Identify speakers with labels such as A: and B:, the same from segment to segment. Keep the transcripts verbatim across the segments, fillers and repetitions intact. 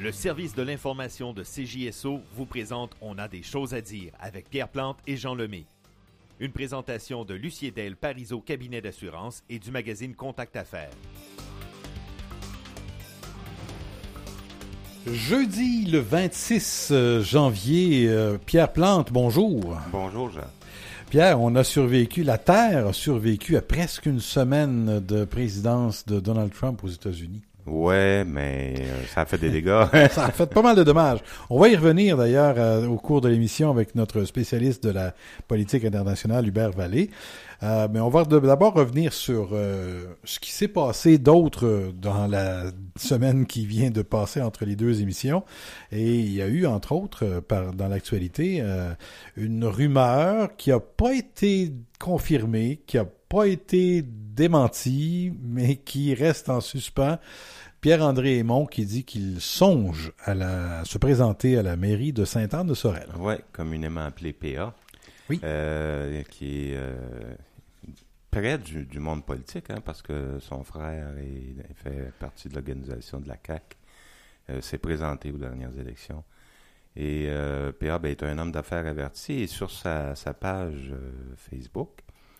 A: Le service de l'information de C J S O vous présente On a des choses à dire avec Pierre Plante et Jean Lemay. Une présentation de Lucier Del Parizeau Cabinet d'assurance et du magazine Contact Affaires.
B: Jeudi le vingt-six janvier, euh, Pierre Plante, bonjour.
C: Bonjour Jean.
B: Pierre, on a survécu, la Terre a survécu à presque une semaine de présidence de Donald Trump aux États-Unis.
C: Ouais, mais euh, ça a fait des dégâts.
B: Ça a fait pas mal de dommages. On va y revenir d'ailleurs euh, au cours de l'émission avec notre spécialiste de la politique internationale, Hubert Vallée. Euh, mais on va de, d'abord revenir sur euh, ce qui s'est passé d'autre dans la semaine qui vient de passer entre les deux émissions. Et il y a eu, entre autres, euh, par, dans l'actualité, euh, une rumeur qui a pas été confirmée, qui a pas été démentie, mais qui reste en suspens. Pierre-André Aymon qui dit qu'il songe à, la, à se présenter à la mairie de Sainte-Anne-de-Sorel.
C: Oui, communément appelé P A.
B: Oui.
C: Euh, qui est euh, près du, du monde politique, hein, parce que son frère est, fait partie de l'organisation de la C A Q, euh, s'est présenté aux dernières élections. Et euh, P A ben, est un homme d'affaires averti et sur sa, sa page euh, Facebook,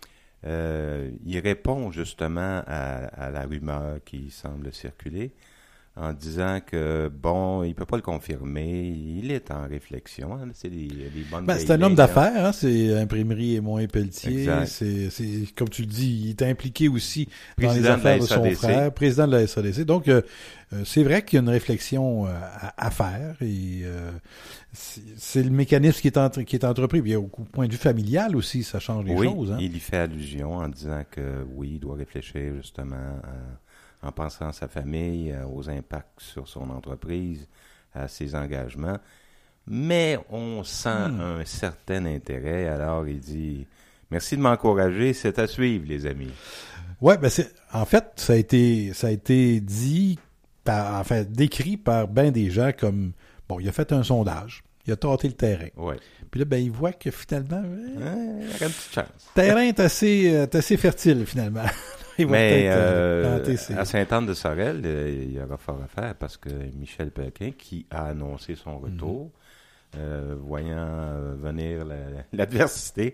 C: Euh, il répond justement à, à la rumeur qui semble circuler en disant que, bon, il peut pas le confirmer, il est en réflexion. Hein, c'est les, les bonnes
B: ben, c'est un homme d'affaires, hein, c'est Imprimerie Aymon et Pelletier. C'est, c'est, comme tu le dis, il est impliqué aussi dans les affaires de, de son frère, président de la S A D C. Donc, euh, c'est vrai qu'il y a une réflexion à, à faire et euh, c'est, c'est le mécanisme qui est, entre, qui est entrepris. Puis, au point de vue familial aussi, ça change les
C: oui,
B: choses. Hein.
C: Il y fait allusion en disant que, oui, il doit réfléchir justement à, en pensant à sa famille, aux impacts sur son entreprise, à ses engagements. Mais on sent hmm. un certain intérêt. Alors, il dit, merci de m'encourager, c'est à suivre, les amis.
B: Ouais, ben c'est, en fait, ça a été, ça a été dit, par, enfin, décrit par ben des gens comme, bon, il a fait un sondage, il a tâté le terrain.
C: Ouais.
B: Puis là, ben, il voit que finalement,
C: euh, il y a une petite chance.
B: Le terrain est assez, est assez fertile, finalement.
C: Mais euh, à Sainte-Anne-de-Sorel, euh, il y aura fort à faire parce que Michel Péloquin, qui a annoncé son retour, mm-hmm. euh, voyant euh, venir la, l'adversité,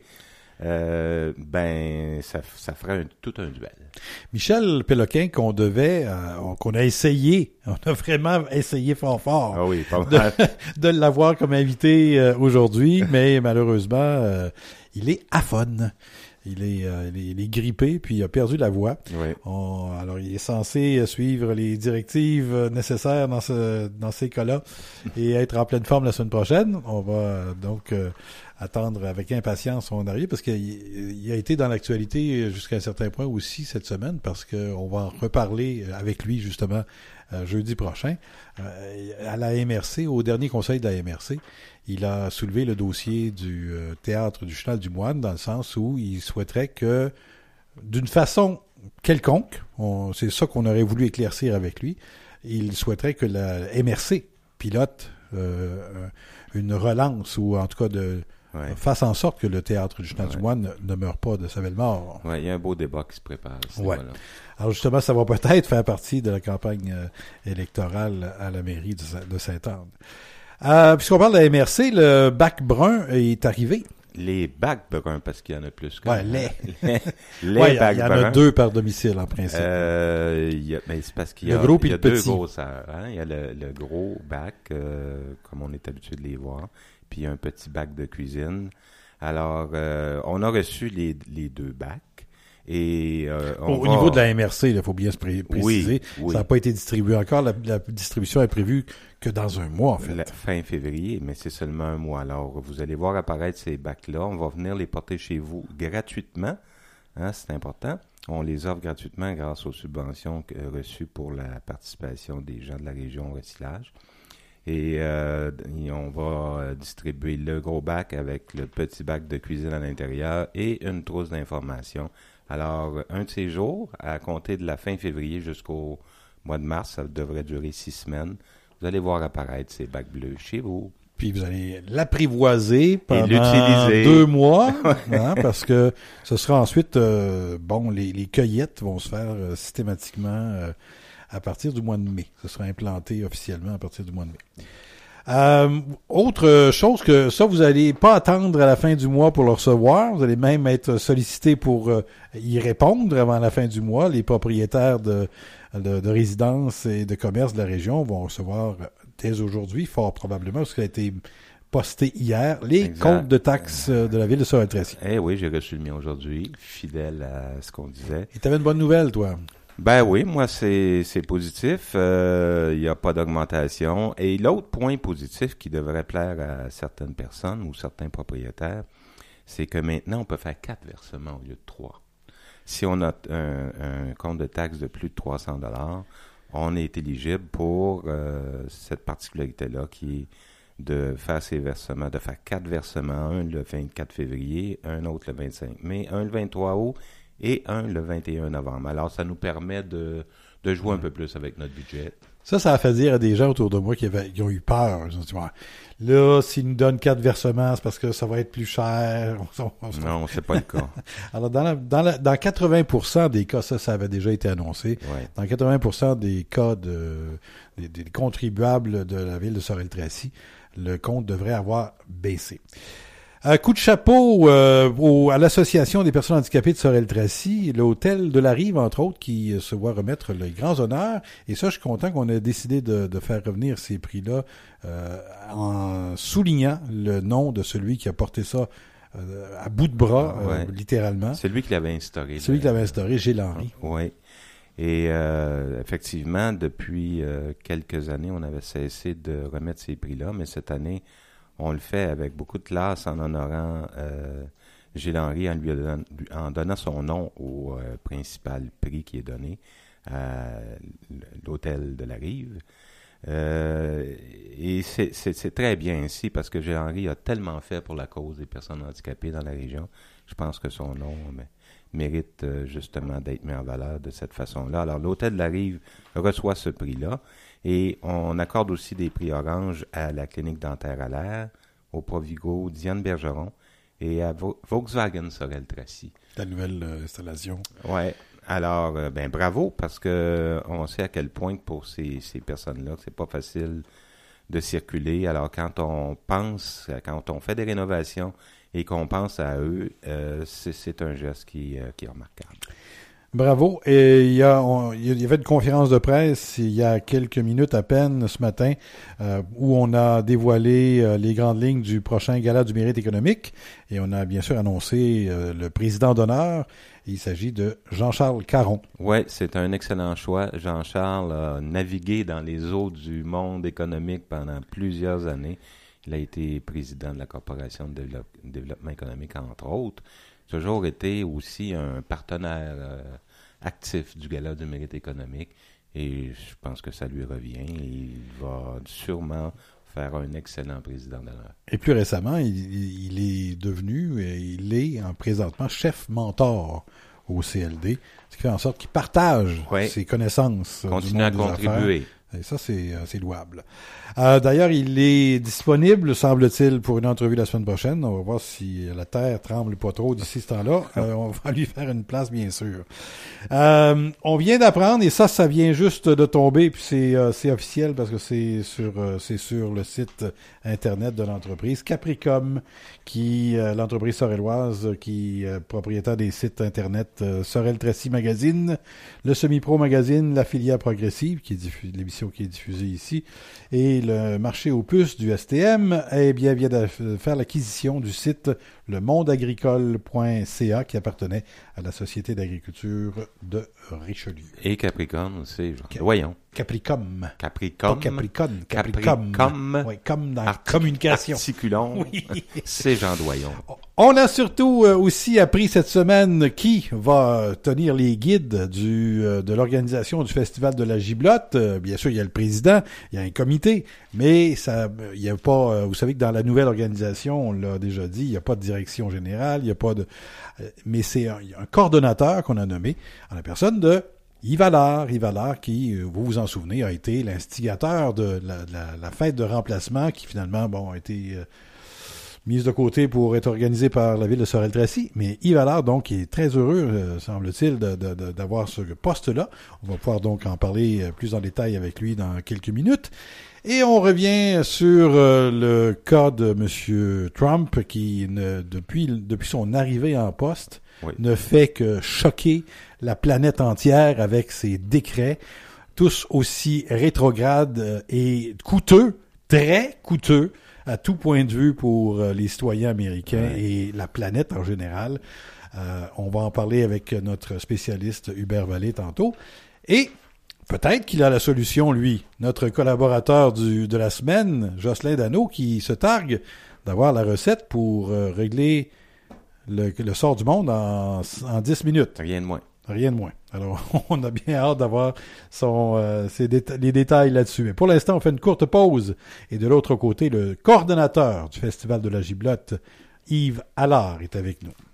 C: euh, ben ça, ça ferait un, tout un duel.
B: Michel Péloquin qu'on devait, euh, qu'on a essayé, on a vraiment essayé fort fort
C: ah oui, pas mal.
B: De, de l'avoir comme invité euh, aujourd'hui, mais malheureusement, euh, il est aphone. Il est, euh, il est, il est grippé, puis il a perdu la voix.
C: Oui.
B: On, alors, il est censé suivre les directives nécessaires dans ce, dans ces cas-là et être en pleine forme la semaine prochaine. On va donc euh, attendre avec impatience son arrivée parce qu'il il a été dans l'actualité jusqu'à un certain point aussi cette semaine parce qu'on va en reparler avec lui justement euh, jeudi prochain euh, à la M R C, au dernier conseil de la M R C. Il a soulevé le dossier du euh, théâtre du Chenal du Moine dans le sens où il souhaiterait que, d'une façon quelconque, on, c'est ça qu'on aurait voulu éclaircir avec lui, il souhaiterait que la M R C pilote euh, une relance ou en tout cas de ouais. fasse en sorte que le théâtre du Chenal ouais. du Moine ne, ne meure pas de sa belle mort.
C: Oui, il y a un beau débat qui se prépare.
B: Ouais. Alors justement, ça va peut-être faire partie de la campagne euh, électorale à la mairie de, de Sainte-Anne. Euh, puisqu'on parle de la M R C, le bac brun est arrivé.
C: Les bacs bruns, parce qu'il y en a plus que...
B: Ouais, les.
C: les, les
B: ouais,
C: bacs
B: il y en
C: bruns.
B: a deux par domicile, en principe.
C: Euh, il y a, mais c'est parce qu'il y a,
B: le gros
C: il y a
B: le
C: deux
B: petit.
C: grosseurs. Hein? Il y a le, le gros bac, euh, comme on est habitué de les voir, puis il y a un petit bac de cuisine. Alors, euh, on a reçu les, les deux bacs. Et euh, on
B: Au
C: va...
B: niveau de la M R C, il faut bien se pré- préciser,
C: oui, oui.
B: ça n'a pas été distribué encore. La, la distribution est prévue que dans un mois, en fait.
C: La fin février, mais c'est seulement un mois. Alors, vous allez voir apparaître ces bacs-là. On va venir les porter chez vous gratuitement. Hein, c'est important. On les offre gratuitement grâce aux subventions reçues pour la participation des gens de la région au recyclage. Et, euh, et on va distribuer le gros bac avec le petit bac de cuisine à l'intérieur et une trousse d'informations. Alors, un de ces jours, à compter de la fin février jusqu'au mois de mars, ça devrait durer six semaines. Vous allez voir apparaître ces bacs bleus chez vous.
B: Puis vous allez l'apprivoiser pendant deux mois, hein, parce que ce sera ensuite, euh, bon, les, les cueillettes vont se faire euh, systématiquement euh, à partir du mois de mai. Ce sera implanté officiellement à partir du mois de mai. Euh, autre chose que ça, vous allez pas attendre à la fin du mois pour le recevoir. Vous allez même être sollicité pour euh, y répondre avant la fin du mois. Les propriétaires de, de, de résidences et de commerces de la région vont recevoir dès aujourd'hui, fort probablement, parce qu'il a été posté hier, les exact. comptes de taxes de la ville de Sorel-Tracy.
C: Eh oui, j'ai reçu le mien aujourd'hui, fidèle à ce qu'on disait.
B: Et tu avais une bonne nouvelle, toi?
C: Ben oui, moi, c'est c'est positif. Il euh, n'y a pas d'augmentation. Et l'autre point positif qui devrait plaire à certaines personnes ou certains propriétaires, c'est que maintenant, on peut faire quatre versements au lieu de trois. Si on a un, un compte de taxes de plus de trois cents dollars, on est éligible pour euh, cette particularité-là qui est de faire ces versements, de faire quatre versements, un le vingt-quatre février, un autre le vingt-cinq mai, un le vingt-trois août et un le vingt et un novembre. Alors, ça nous permet de, de jouer un peu plus avec notre budget.
B: Ça, ça a fait dire à des gens autour de moi qui, avaient, qui ont eu peur. Ils ont dit, ouais, là, s'ils nous donnent quatre versements, c'est parce que ça va être plus cher.
C: Non, c'est pas le cas.
B: Alors, dans, la, dans, la, dans quatre-vingts pour cent des cas, ça, ça avait déjà été annoncé.
C: Ouais.
B: Dans quatre-vingts pour cent des cas de, des, des contribuables de la ville de Sorel-Tracy, le compte devrait avoir baissé. Un coup de chapeau euh, au, à l'Association des personnes handicapées de Sorel-Tracy, l'Hôtel de la Rive, entre autres, qui euh, se voit remettre les grands honneurs. Et ça, je suis content qu'on ait décidé de, de faire revenir ces prix-là euh, en soulignant le nom de celui qui a porté ça euh, à bout de bras, ah, ouais. euh, littéralement.
C: C'est lui qui l'avait instauré.
B: Celui qui l'avait instauré, Gilles Henry.
C: Oui. Et euh, effectivement, depuis euh, quelques années, on avait cessé de remettre ces prix-là, mais cette année, on le fait avec beaucoup de classe en honorant euh, Gilles Henry en lui donnant, en donnant son nom au euh, principal prix qui est donné à l'Hôtel de la Rive. Euh, et c'est, c'est, c'est très bien ainsi parce que Gilles Henry a tellement fait pour la cause des personnes handicapées dans la région. Je pense que son nom mais, mérite euh, justement d'être mis en valeur de cette façon-là. Alors, l'Hôtel de la Rive reçoit ce prix-là. Et on accorde aussi des prix orange à la clinique dentaire à l'air, au Provigo, Diane Bergeron et à Volkswagen Sorel-Tracy.
B: La nouvelle euh, installation.
C: Oui. Alors, euh, ben bravo, parce que on sait à quel point pour ces, ces personnes-là, c'est pas facile de circuler. Alors, quand on pense, quand on fait des rénovations et qu'on pense à eux, euh, c'est, c'est un geste qui, euh, qui est remarquable.
B: Bravo. Et il y a, on, il y avait une conférence de presse il y a quelques minutes à peine ce matin euh, où on a dévoilé euh, les grandes lignes du prochain gala du mérite économique et on a bien sûr annoncé euh, le président d'honneur. Il s'agit de Jean-Charles Caron.
C: Oui, c'est un excellent choix. Jean-Charles a navigué dans les eaux du monde économique pendant plusieurs années. Il a été président de la Corporation de développement économique, entre autres. Toujours été aussi un partenaire euh, actif du Gala du mérite économique et je pense que ça lui revient. Il va sûrement faire un excellent président d'honneur.
B: Et plus récemment, il, il est devenu, et il est en présentement chef mentor au C L D, ce qui fait en sorte qu'il partage oui. ses connaissances.
C: Continue à contribuer.
B: Affaires. Et ça, c'est, c'est louable. Euh, d'ailleurs, il est disponible, semble-t-il, pour une entrevue la semaine prochaine. On va voir si la terre tremble pas trop d'ici ce temps-là. Euh, on va lui faire une place, bien sûr. Euh, on vient d'apprendre, et ça, ça vient juste de tomber, puis c'est, euh, c'est officiel parce que c'est sur, euh, c'est sur le site Internet de l'entreprise Capricom, qui, euh, l'entreprise sorelloise, qui est propriétaire des sites Internet euh, Sorel-Tracy Magazine, le Semi-Pro Magazine, la filière progressive, qui est diffusée, l'émission qui est diffusée ici, et le marché aux puces du S T M, eh bien, vient de faire l'acquisition du site le monde agricole point c a qui appartenait à la Société d'agriculture de Richelieu.
C: Et Capricorne aussi, Cap- voyons.
B: Capricom.
C: Capricom.
B: Pas Capricorne, Capricom.
C: Capricom.
B: Oui, comme dans la
C: Artic-
B: communication.
C: Articulon. Oui. C'est Jean Doyon.
B: On a surtout euh, aussi appris cette semaine qui va tenir les guides du euh, de l'organisation du Festival de la Giblotte. Euh, bien sûr, il y a le président, il y a un comité, mais ça, il y a pas. Euh, vous savez que dans la nouvelle organisation, on l'a déjà dit, il n'y a pas de direction générale, il n'y a pas de. Euh, mais c'est un, un coordonnateur qu'on a nommé en la personne de Yves Allard, Yves Allard qui, vous vous en souvenez, a été l'instigateur de la, de la, la fête de remplacement qui finalement, bon, a été euh, mise de côté pour être organisée par la ville de Sorel-Tracy. Mais Yves Allard, donc, est très heureux, euh, semble-t-il, de, de, de, d'avoir ce poste-là. On va pouvoir donc en parler plus en détail avec lui dans quelques minutes. Et on revient sur euh, le cas de M. Trump qui, ne, depuis, depuis son arrivée en poste, oui. ne fait que choquer la planète entière avec ses décrets, tous aussi rétrogrades et coûteux, très coûteux, à tout point de vue pour euh, les citoyens américains oui. et la planète en général. Euh, on va en parler avec notre spécialiste Hubert Vallée tantôt. Et peut-être qu'il a la solution, lui, notre collaborateur du, de la semaine, Jocelyn Dano, qui se targue d'avoir la recette pour euh, régler le, le sort du monde en, en dix minutes.
C: Rien de moins.
B: Rien de moins. Alors, on a bien hâte d'avoir son, euh, ses déta- les détails là-dessus. Mais pour l'instant, on fait une courte pause. Et de l'autre côté, le coordonnateur du Festival de la Giblotte, Yves Allard, est avec nous.